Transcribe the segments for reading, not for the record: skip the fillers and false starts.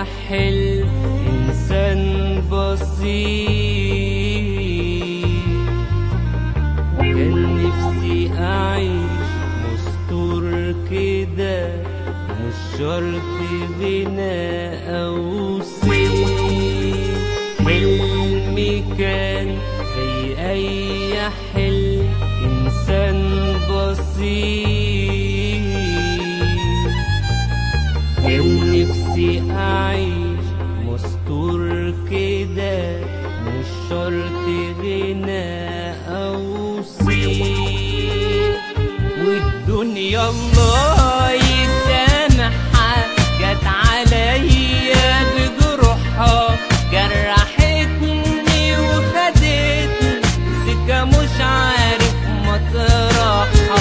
حلم إنسان بسيط، كان نفسي أعيش مستور كده، مش شرط غناء أو صيت. حلمي كان زي أي حلم إنسان بسيط، كان نفسي أعيش مستور كده، مش شرط غناء أو صيت. والدنيا الله يسامحها جت عليا بجروحها، جرحتني وخدتني سكة مش عارف مطرحها.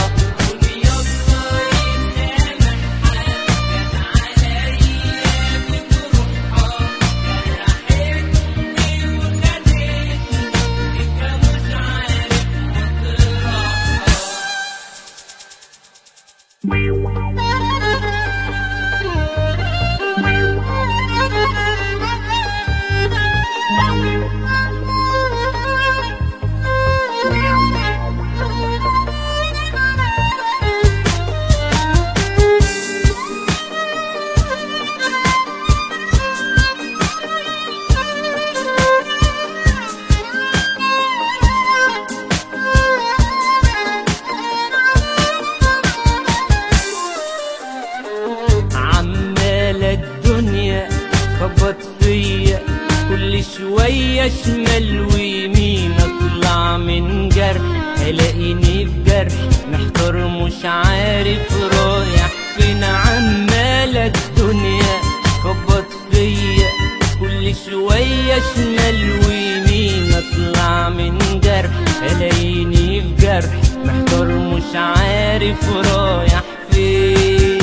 خبط فيا كل شوية شمال ويمين، اطلع من جرح الاقيني في جرح، محتار مش عارف رايح فين. عمالة الدنيا خبط فيا كل شوية شمال ويمين، اطلع من جرح الاقيني في جرح، محتار مش عارف رايح فين.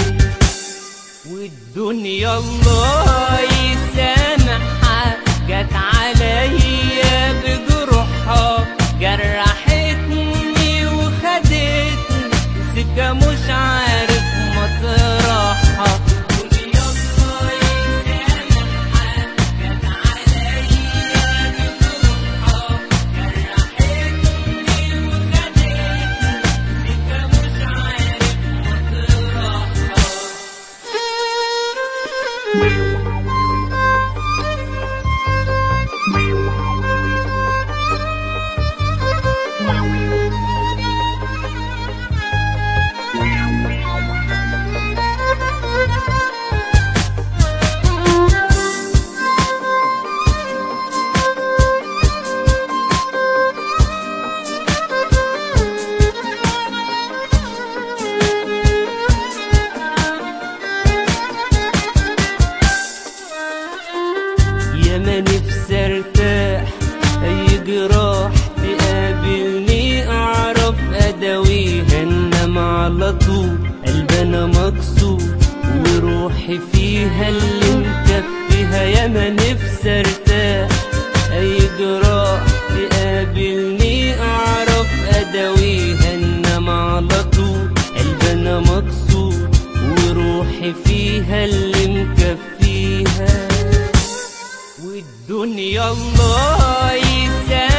والدنيا الله يسامحها جت عليا بجروحها، جرحتني وخدتني سكة مش عارف مطرحها. والدنيا الله يسامحها جت عليا بجروحها، جرحتني وخدتني سكة مش عارف مطرحها. ياما نفسي ارتاح، اي جراح تقابلني اعرف اداويها، انما على طول قلبي انا مكسور وروحي فيها اللي مكفيها. ياما نفسي ارتاح، اي جراح تقابلني اعرف اداويها، انما على طول قلبي انا مكسور وروحي فيها اللي مكفيها. والدنيا الله يسامحها